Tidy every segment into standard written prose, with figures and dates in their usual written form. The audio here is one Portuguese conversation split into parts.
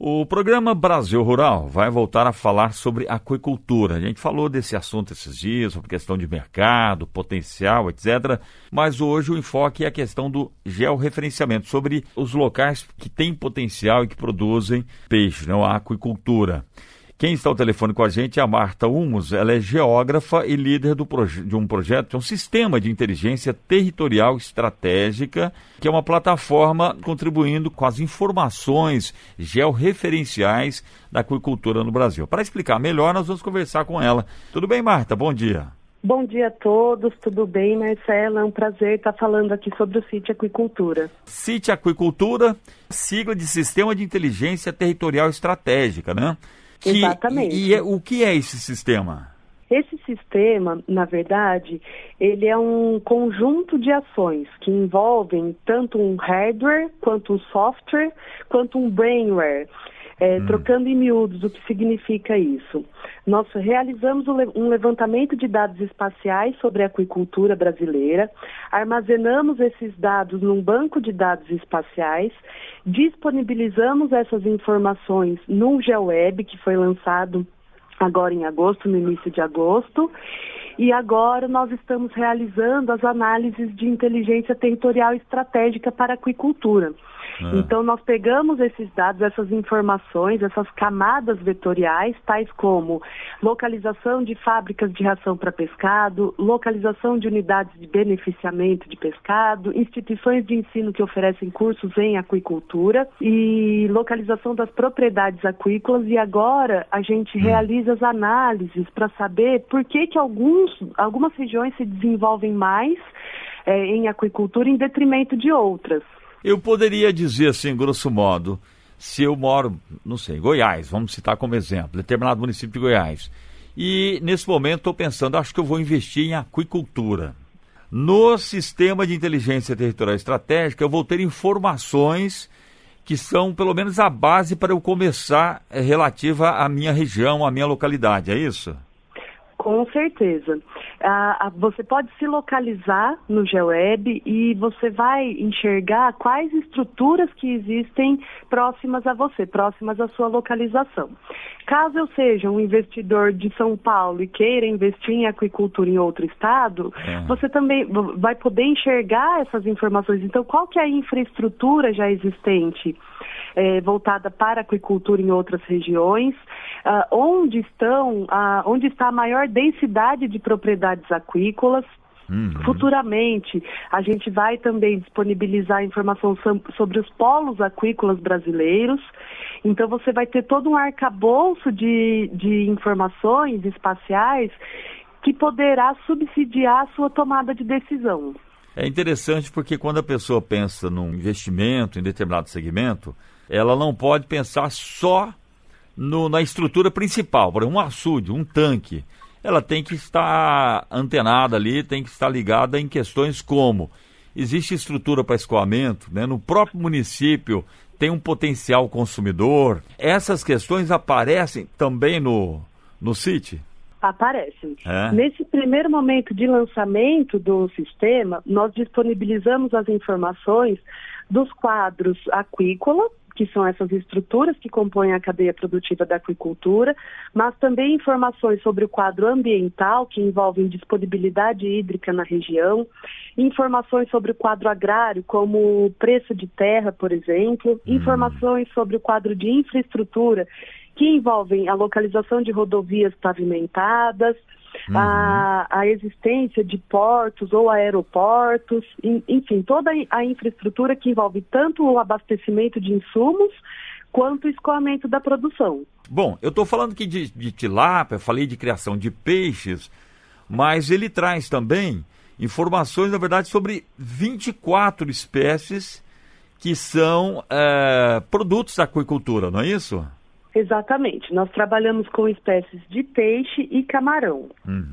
O programa Brasil Rural vai voltar a falar sobre aquicultura. A gente falou desse assunto esses dias, sobre questão de mercado, potencial, etc. Mas hoje o enfoque é a questão do georreferenciamento, sobre os locais que têm potencial e que produzem peixe, a aquicultura. Quem está ao telefone com a gente é a Marta Humus. Ela é geógrafa e líder de um projeto, de um sistema de inteligência territorial estratégica, que é uma plataforma contribuindo com as informações georreferenciais da aquicultura no Brasil. Para explicar melhor, nós vamos conversar com ela. Tudo bem, Marta? Bom dia. Bom dia a todos, tudo bem, Marcela? É um prazer estar falando aqui sobre o CIT Aquicultura. CIT Aquicultura, sigla de Sistema de Inteligência Territorial Estratégica, né? Exatamente. E o que é esse sistema? Esse sistema, na verdade, ele é um conjunto de ações que envolvem tanto um hardware, quanto um software, quanto um brainware. Trocando em miúdos, o que significa isso? Nós realizamos um levantamento de dados espaciais sobre a aquicultura brasileira, armazenamos esses dados num banco de dados espaciais, disponibilizamos essas informações no GeoWeb, que foi lançado agora em agosto, no início de agosto, e agora nós estamos realizando as análises de inteligência territorial estratégica para a aquicultura. Então, nós pegamos esses dados, essas informações, essas camadas vetoriais, tais como localização de fábricas de ração para pescado, localização de unidades de beneficiamento de pescado, instituições de ensino que oferecem cursos em aquicultura e localização das propriedades aquícolas. E agora a gente realiza as análises para saber por que algumas regiões se desenvolvem mais em aquicultura em detrimento de outras. Eu poderia dizer assim, grosso modo, se eu moro, não sei, em Goiás, vamos citar como exemplo, determinado município de Goiás, e nesse momento estou pensando, acho que eu vou investir em aquicultura. No sistema de inteligência territorial estratégica, eu vou ter informações que são pelo menos a base para eu começar relativa à minha região, à minha localidade, é isso? Com certeza. Você pode se localizar no GeoWeb e você vai enxergar quais estruturas que existem próximas a você, próximas à sua localização. Caso eu seja um investidor de São Paulo e queira investir em aquicultura em outro estado, você também vai poder enxergar essas informações. Então, qual que é a infraestrutura já existente voltada para a aquicultura em outras regiões? Onde está a maior densidade de propriedades aquícolas? Futuramente, a gente vai também disponibilizar informação sobre os polos aquícolas brasileiros. Então, você vai ter todo um arcabouço de informações espaciais que poderá subsidiar a sua tomada de decisão. É interessante porque quando a pessoa pensa num investimento em determinado segmento, ela não pode pensar só na estrutura principal, por exemplo, um açude, um tanque. Ela tem que estar antenada ali, tem que estar ligada em questões como existe estrutura para escoamento, no próprio município tem um potencial consumidor. Essas questões aparecem também no CIT? Aparecem. Nesse primeiro momento de lançamento do sistema, nós disponibilizamos as informações dos quadros aquícola, que são essas estruturas que compõem a cadeia produtiva da aquicultura, mas também informações sobre o quadro ambiental, que envolvem disponibilidade hídrica na região, informações sobre o quadro agrário, como o preço de terra, por exemplo, informações sobre o quadro de infraestrutura, que envolvem a localização de rodovias pavimentadas, a existência de portos ou aeroportos, enfim, toda a infraestrutura que envolve tanto o abastecimento de insumos quanto o escoamento da produção. Bom, eu estou falando aqui de tilápia, falei de criação de peixes, mas ele traz também informações, na verdade, sobre 24 espécies que são produtos da aquicultura, não é isso? Exatamente. Nós trabalhamos com espécies de peixe e camarão.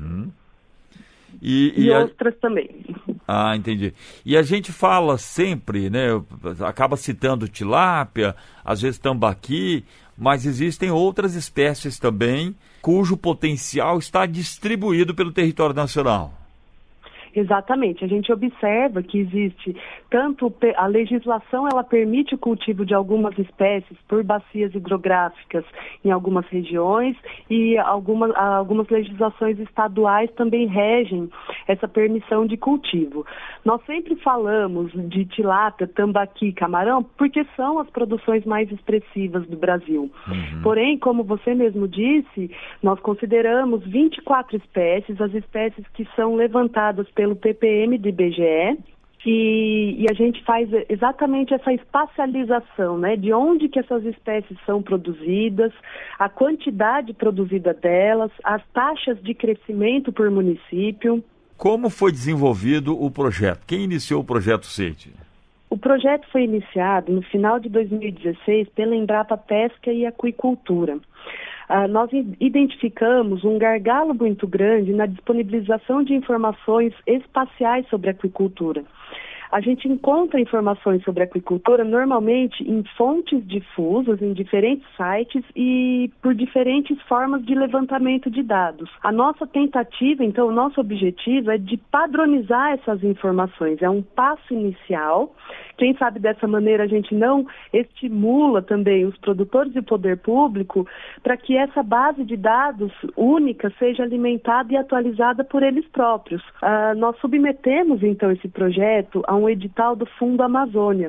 E outras também. Entendi. E a gente fala sempre, acaba citando tilápia, às vezes tambaqui, mas existem outras espécies também cujo potencial está distribuído pelo território nacional. Exatamente. A gente observa que existe tanto a legislação, ela permite o cultivo de algumas espécies por bacias hidrográficas em algumas regiões e algumas legislações estaduais também regem essa permissão de cultivo. Nós sempre falamos de tilápia, tambaqui, camarão porque são as produções mais expressivas do Brasil. Porém, como você mesmo disse, nós consideramos 24 espécies, as espécies que são levantadas pelo PPM do IBGE, e a gente faz exatamente essa espacialização, né, de onde que essas espécies são produzidas, a quantidade produzida delas, as taxas de crescimento por município. Como foi desenvolvido o projeto? Quem iniciou o projeto CIT? O projeto foi iniciado no final de 2016 pela Embrapa Pesca e Aquicultura. Nós identificamos um gargalo muito grande na disponibilização de informações espaciais sobre a aquicultura. A gente encontra informações sobre a aquicultura normalmente em fontes difusas, em diferentes sites e por diferentes formas de levantamento de dados. A nossa tentativa, então, o nosso objetivo é de padronizar essas informações. É um passo inicial. Quem sabe dessa maneira a gente não estimula também os produtores e o poder público para que essa base de dados única seja alimentada e atualizada por eles próprios. Nós submetemos, então, esse projeto a um edital do Fundo Amazônia.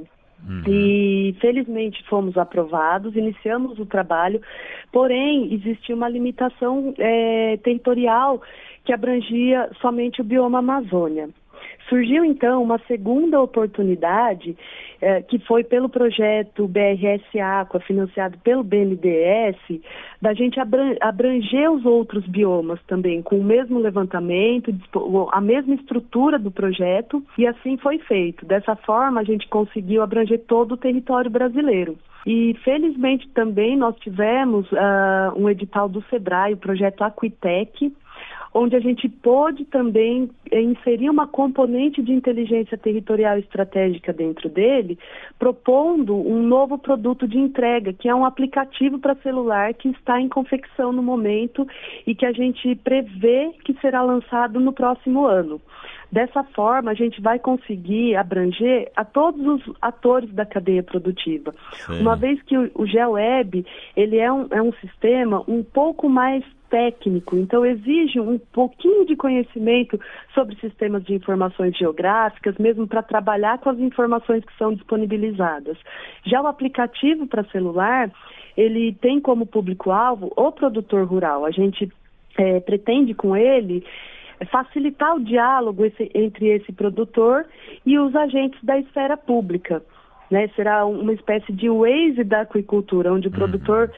E felizmente fomos aprovados, iniciamos o trabalho, porém existia uma limitação territorial que abrangia somente o bioma Amazônia. Surgiu então uma segunda oportunidade, que foi pelo projeto BRS Aqua, financiado pelo BNDES, da gente abranger os outros biomas também, com o mesmo levantamento, a mesma estrutura do projeto, e assim foi feito. Dessa forma, a gente conseguiu abranger todo o território brasileiro. E, felizmente, também nós tivemos um edital do SEBRAE, o projeto Aquitec, onde a gente pôde também inserir uma componente de inteligência territorial estratégica dentro dele, propondo um novo produto de entrega, que é um aplicativo para celular que está em confecção no momento e que a gente prevê que será lançado no próximo ano. Dessa forma, a gente vai conseguir abranger a todos os atores da cadeia produtiva. Sim. Uma vez que o GeoWeb, ele é um sistema um pouco mais técnico, então exige um pouquinho de conhecimento sobre sistemas de informações geográficas, mesmo para trabalhar com as informações que são disponibilizadas. Já o aplicativo para celular, ele tem como público-alvo o produtor rural. A gente pretende com ele facilitar o diálogo entre esse produtor e os agentes da esfera pública, né? Será uma espécie de Waze da aquicultura, onde o produtor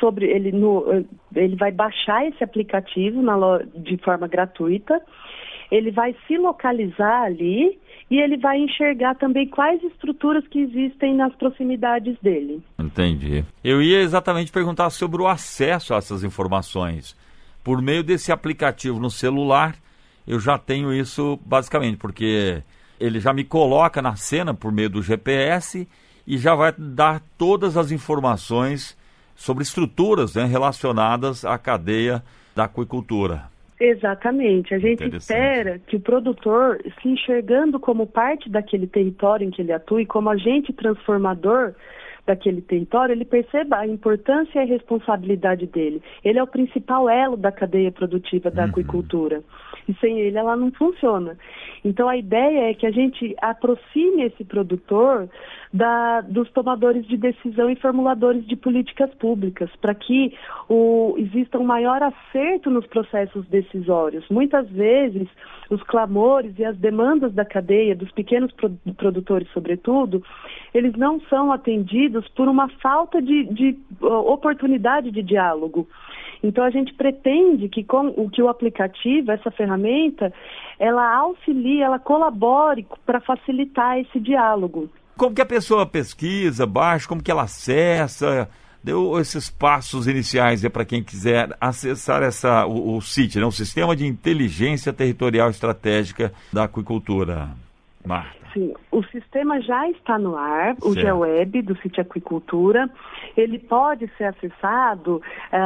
ele vai baixar esse aplicativo de forma gratuita, ele vai se localizar ali e ele vai enxergar também quais estruturas que existem nas proximidades dele. Entendi. Eu ia exatamente perguntar sobre o acesso a essas informações. Por meio desse aplicativo no celular, eu já tenho isso basicamente, porque ele já me coloca na cena por meio do GPS e já vai dar todas as informações sobre estruturas, né, relacionadas à cadeia da aquicultura. Exatamente. A gente espera que o produtor, se enxergando como parte daquele território em que ele atua e como agente transformador daquele território, ele perceba a importância e a responsabilidade dele. Ele é o principal elo da cadeia produtiva da aquicultura. E sem ele, ela não funciona. Então, a ideia é que a gente aproxime esse produtor dos tomadores de decisão e formuladores de políticas públicas, para que exista um maior acerto nos processos decisórios. Muitas vezes, os clamores e as demandas da cadeia, dos pequenos produtores, sobretudo, eles não são atendidos por uma falta de oportunidade de diálogo. Então, a gente pretende que o aplicativo, essa ferramenta, ela auxilie, ela colabore para facilitar esse diálogo. Como que a pessoa pesquisa, baixa, como que ela acessa? Deu esses passos iniciais para quem quiser acessar o CIT, né? O Sistema de Inteligência Territorial Estratégica da Aquicultura, Marta. Sim, o sistema já está no ar, o Certo. GeoWeb do Sítio Aquicultura. Ele pode ser acessado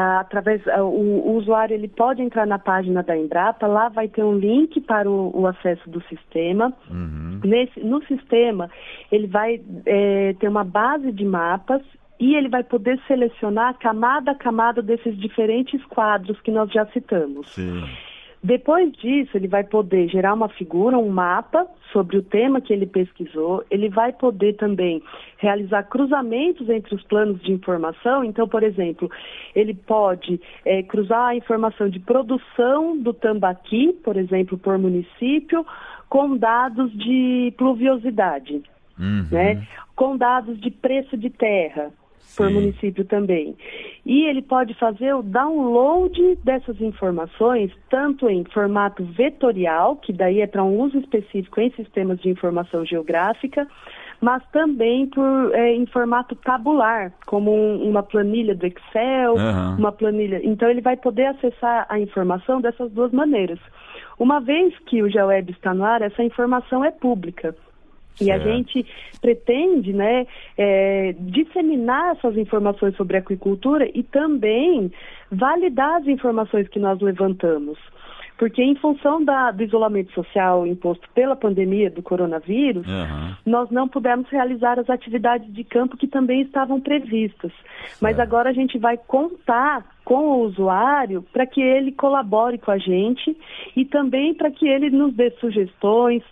o usuário ele pode entrar na página da Embrapa, lá vai ter um link para o acesso do sistema. Uhum. No sistema, ele vai ter uma base de mapas e ele vai poder selecionar camada a camada desses diferentes quadros que nós já citamos. Sim. Depois disso, ele vai poder gerar uma figura, um mapa sobre o tema que ele pesquisou. Ele vai poder também realizar cruzamentos entre os planos de informação. Então, por exemplo, ele pode cruzar a informação de produção do tambaqui, por exemplo, por município, com dados de pluviosidade, né? Com dados de preço de terra, por município também. E ele pode fazer o download dessas informações, tanto em formato vetorial, que daí é para um uso específico em sistemas de informação geográfica, mas também em formato tabular, como uma planilha do Excel, uma planilha. Então ele vai poder acessar a informação dessas duas maneiras. Uma vez que o GeoWeb está no ar, essa informação é pública. E a gente pretende, né, disseminar essas informações sobre a aquicultura e também validar as informações que nós levantamos. Porque em função do isolamento social imposto pela pandemia do coronavírus, nós não pudemos realizar as atividades de campo que também estavam previstas. Mas agora a gente vai contar com o usuário para que ele colabore com a gente e também para que ele nos dê sugestões,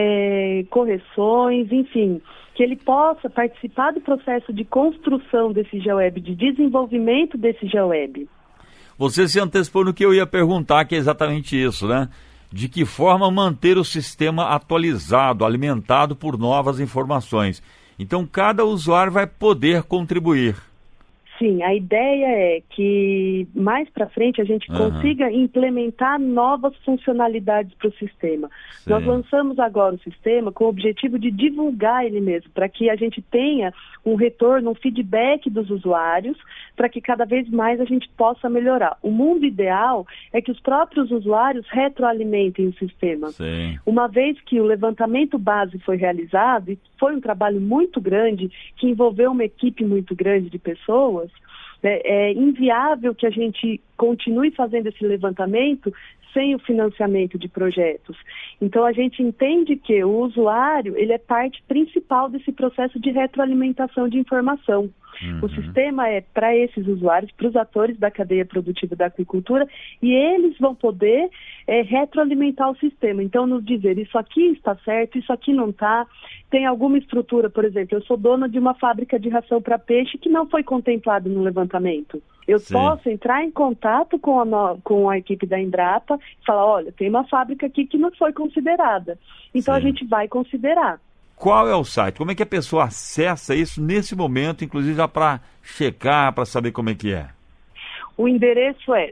correções, enfim, que ele possa participar do processo de construção desse GeoWeb, de desenvolvimento desse GeoWeb. Você se antecipou no que eu ia perguntar, que é exatamente isso, né? De que forma manter o sistema atualizado, alimentado por novas informações. Então, cada usuário vai poder contribuir. Sim, a ideia é que mais para frente a gente consiga implementar novas funcionalidades para o sistema. Sim. Nós lançamos agora o sistema com o objetivo de divulgar ele mesmo, para que a gente tenha um retorno, um feedback dos usuários, para que cada vez mais a gente possa melhorar. O mundo ideal é que os próprios usuários retroalimentem o sistema. Sim. Uma vez que o levantamento base foi realizado, e foi um trabalho muito grande, que envolveu uma equipe muito grande de pessoas, é inviável que a gente continue fazendo esse levantamento sem o financiamento de projetos. Então, a gente entende que o usuário ele é parte principal desse processo de retroalimentação de informação. O sistema é para esses usuários, para os atores da cadeia produtiva da aquicultura, e eles vão poder retroalimentar o sistema. Então, nos dizer, isso aqui está certo, isso aqui não está. Tem alguma estrutura, por exemplo, eu sou dona de uma fábrica de ração para peixe que não foi contemplado no levantamento. Eu posso entrar em contato com a equipe da Embrapa e falar, olha, tem uma fábrica aqui que não foi considerada. Então, a gente vai considerar. Qual é o site? Como é que a pessoa acessa isso nesse momento, inclusive já para checar, para saber como é que é? O endereço é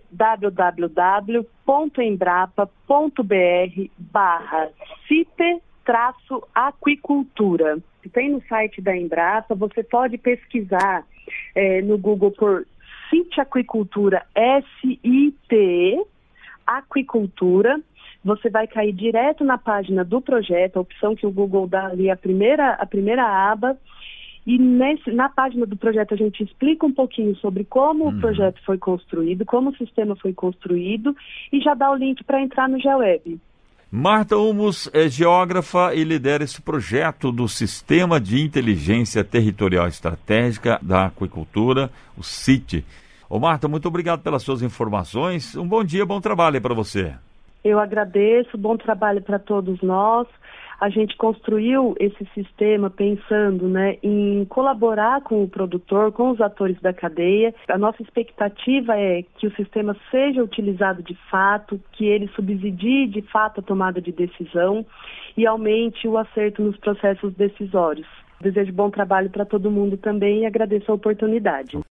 www.embrapa.br/CITE-aquicultura. Tem no site da Embrapa, você pode pesquisar no Google por Sítio Aquicultura, SITE, Aquicultura. Você vai cair direto na página do projeto, a opção que o Google dá ali, a primeira aba. E na página do projeto a gente explica um pouquinho sobre como o projeto foi construído, como o sistema foi construído, e já dá o link para entrar no GeoWeb. Marta Hummus é geógrafa e lidera esse projeto do Sistema de Inteligência Territorial Estratégica da Aquicultura, o CITE. Ô Marta, muito obrigado pelas suas informações. Um bom dia, bom trabalho aí para você. Eu agradeço, bom trabalho para todos nós. A gente construiu esse sistema pensando, né, em colaborar com o produtor, com os atores da cadeia. A nossa expectativa é que o sistema seja utilizado de fato, que ele subsidie de fato a tomada de decisão e aumente o acerto nos processos decisórios. Desejo bom trabalho para todo mundo também e agradeço a oportunidade.